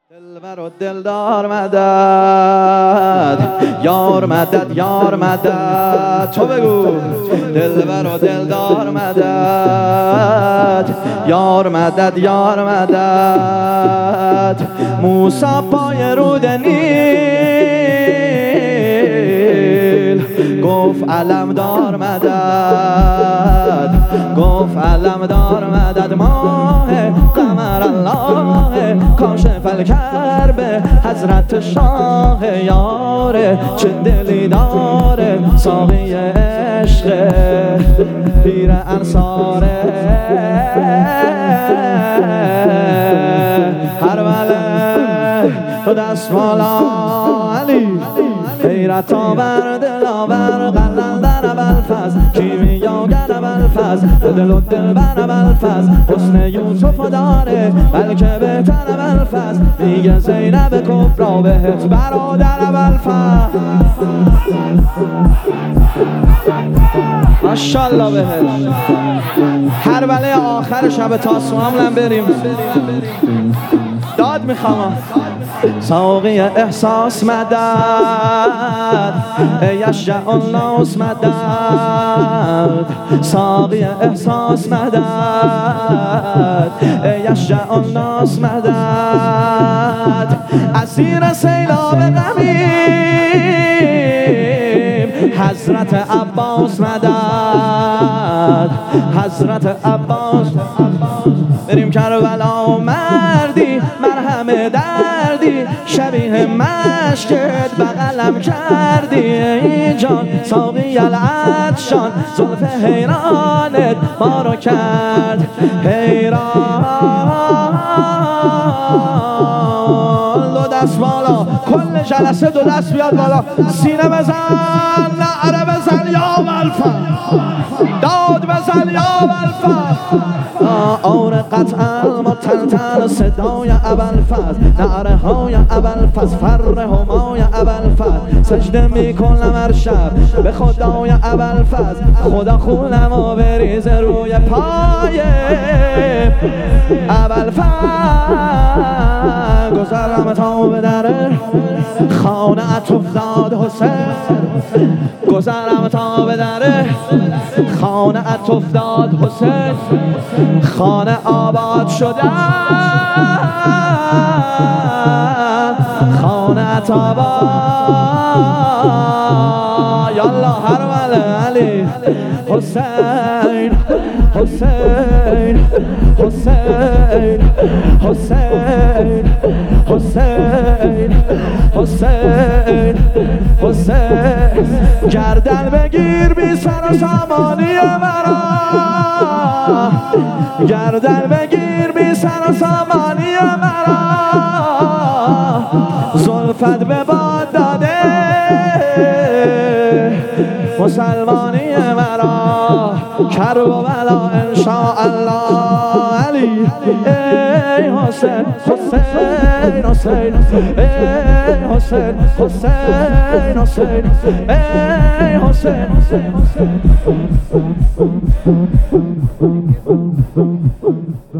دلبر و دلدار مدد، یار مدد، یار مدد. تو بگو دلبر و دلدار مدد، یار مدد، یار مدد. موسی پای رود نیل گفت علمدار مدد، گفت علمدار مدد. ماه قمر الله کاشف الکرب حضرت شاه یاره، چه دلی داره ساقی عشق پیر انصاره. هر وله تو دست بالا علی، حیرت آور دلاور قلندر ابوالفضل، کیمیاگر ابوالفضل، دل و دلبر ابوالفضل، حسن یوسف داره بلکه بهتر ابوالفضل. میگه زینب کبرا بهت برادر ابوالفضل. ماشاءالله بهت. هر وله آخر شب تاسوعا بریم داد میخوام. ساقی احساس مدد، یشجع الناس مدد. ساقی احساس مدد، یشجع الناس مدد. اسیر سیلاب غمیم حضرت عباس مدد، حضرت عباس. بریم کربلا مردی مرهم دردی، شبیه مشکت بغلم کردی ای جان. ساقی العطشان زلف حیرانت ما رو کرد حیران. دو دست بالا کل جلسه، دو دست بیاد بالا، سینه بزن، نعره بزن یا ابوالفضل، داد بزن یا ابوالفضل. آن قطعا متلتل صدای ابوالفضل، نعره های ابوالفضل، فر همای ابوالفضل. سجده میکنم هر شب به خدای ابوالفضل، خدا خونم و بریز روی پای ابوالفضل. گذرم تا به در خانه ات افتاد حسین، گذرم تا به در خانه ات افتاد حسین. خانه آباد شده، خانه ات آباد. یالا هر وله علی حسین، حسین، حسین، حسین، حسین، حسین، حسین. گردن بگیر بی سر و سامانی مرا، گردن بگیر بی سر و سامانی مرا. زلفت به باد داده مسلمانی مرا، کرب و بلا انشاءالله علی. ای حسین، حسین، حسین، ای حسین، حسین، حسین، ای حسین، حسین.